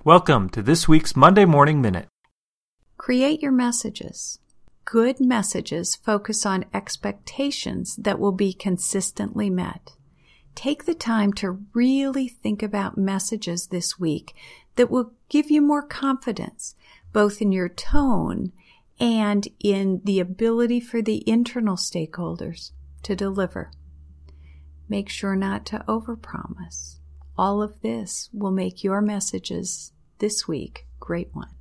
Welcome to this week's Monday Morning Minute. Create your messages. Good messages focus on expectations that will be consistently met. Take the time to really think about messages this week that will give you more confidence, both in your tone and in the ability for the internal stakeholders to deliver. Make sure not to overpromise. All of this will make your messages this week great ones.